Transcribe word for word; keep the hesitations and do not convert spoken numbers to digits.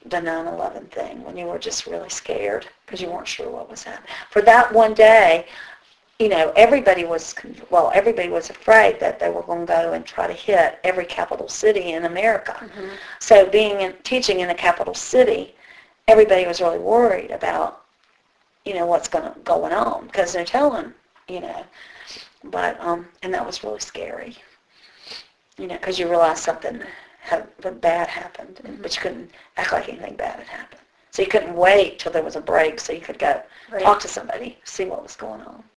the nine eleven thing, when you were just really scared because you weren't sure what was happening. For that one day, you know, everybody was, well, everybody was afraid that they were going to go and try to hit every capital city in America. Mm-hmm. So being in, teaching in a capital city, everybody was really worried about, you know, what's going to, going on, because they're telling, you know, but, um, and that was really scary, you know, because you realize something had, bad happened, mm-hmm. but you couldn't act like anything bad had happened. So you couldn't wait till there was a break so you could go right. talk to somebody, see what was going on.